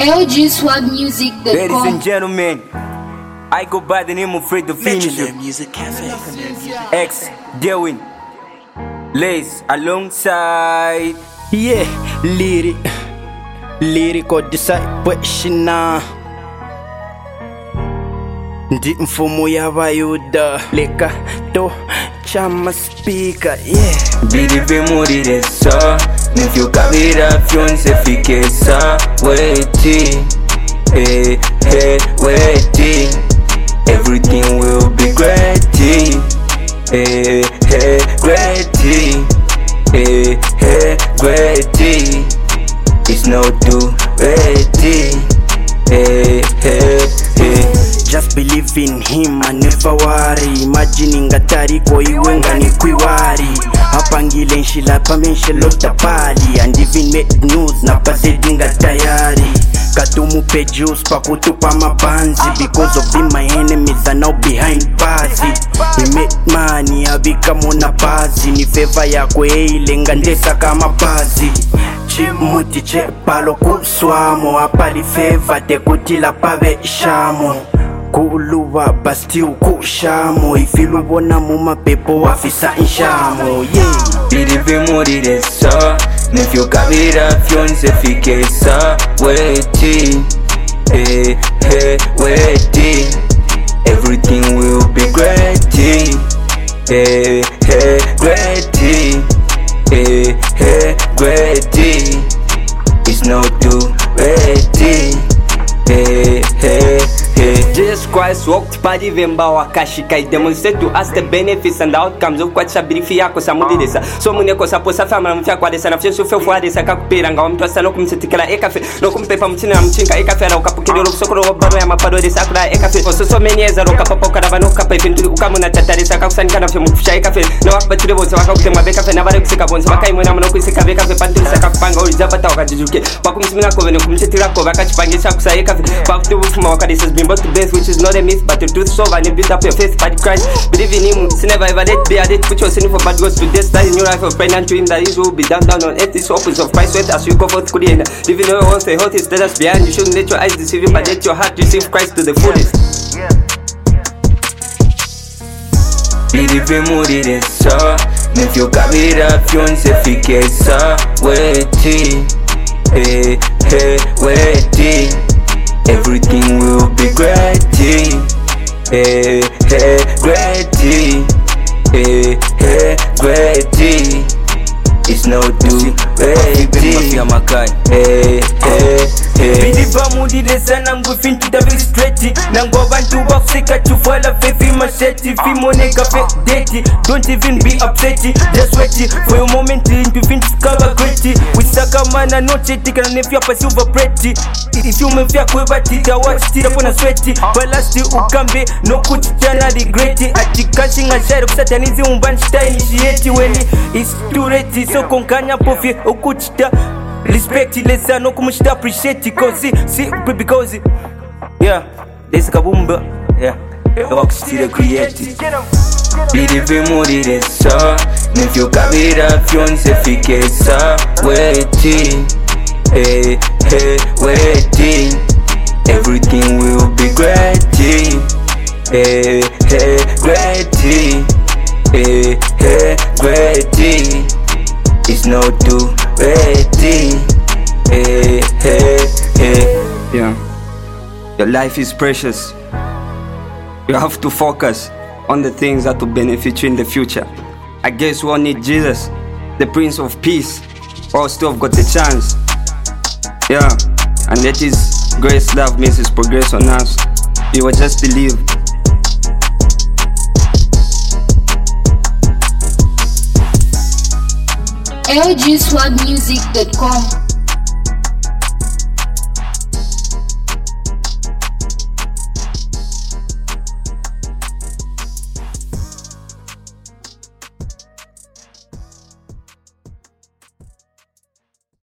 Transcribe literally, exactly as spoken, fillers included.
L G Swag Music dot com. Ladies and gentlemen, I go by the name of Fred the Finisher. Music Cafe. X Dewin Lace alongside. Yeah, lyric, lyrical discipleship. Ndi mfumo y'abayuda leka to chama speaker. Yeah, Believe muri so nivyuka birafyonse fikesa waiting, hey hey waiting, everything will be great, hey hey great, hey hey great, it's no too ready, hey hey hey. just believe in him and never worry. Imagining atari ko iwe ngani kwiwari. Apangile nshila pamenshe lota pali. And even make news na pasedinga tayari. Katumu pe juice pa kutupa mabanzi. Because of him my enemies are now behind bars. He make money abika mona bazi. Ni favor yako eile ngandesa kama bazi. Chimuti che palo kuswamo. Apali favor te kutila pave shamo. Kuluwa basti ukushamo. Ifilu bona muma pepo wafisa inshamo. Yeah, Believe muri so nivyuka birafyonse fikesa waiting, hey hey waiting, everything will be great, hey hey great, hey hey great, it's not too ready, hey hey hey. Jesus Christ walked by the vemba wakashika. He demonstrated to us the benefits and the outcomes of what shabirifi yako samudidesa. So mune kosa posa fama mfya kwa desa na fyesu fyo fwa desa kakupira nga wamtu asa no kumsetikala ekafe no kumpepa mtina na mchinka ekafe ala ukapukidolo kusokoro wabaro ya mapado desa kula ekafe oso so many years aro kapapa ukadaba no kapa ifintu ukamuna tatarisa kakusanika na fyo mfusha ekafe na wakbatire bonse wakakutema bekafe na bare kusika bonse wakai mwena mwana kuisika bekafe pantilisa kakupanga orizabata wakajijuke wakumsimina kove no kumsetira kove wakachipangisha kusa ekafe wakutu ufuma wakadisa bimbo to death, which is not a myth but the truth. So and you build up your faith by Christ. Believe in him, sin never ever let be a date. Put your sin for bad goes to death. That in your life of pregnant to him that is will be down down on earth. This opens of Christ wait as you go forth could end. Living your own say health is status behind. You shouldn't let your eyes deceive you, but let your heart receive Christ to the fullest. Believe muri so nivyuka birafyonse fikesa waiting, hey hey waiting, everything will be great, hey hey great, hey hey great, it's no too ready, hey hey hey. Believe mudi desa nangu fintu da very straight. Nangu bantu wafsika chufuala fefi machete. Fimoneka fe date. Don't even be upset. Just wait for a moment into fintu kaba great. Wisaka mana noche tika na nefya pa silver pretty. If you mefya kweba tita watch tita pona sweaty. Balasti ukambe no kuchana regret. Atikashi ngashari kusatanizi umbanshita initiate. When it's too ready so konkanya pofi ukuchita. Respect lesa no kumushita appreciate cause see because yeah this kabumba yeah the work still created. Believe muri so nivyuka birafyonse fikesa waiting, hey hey waiting, everything will be great, hey hey great, hey hey great, it's no too ready, hey hey hey. Yeah, your life is precious. You have to focus on the things that will benefit you in the future. I guess we all need Jesus, the Prince of Peace. All still have got the chance. Yeah, and that is grace, love, mercy, progress on us. You will just believe. L G Swag Music dot com.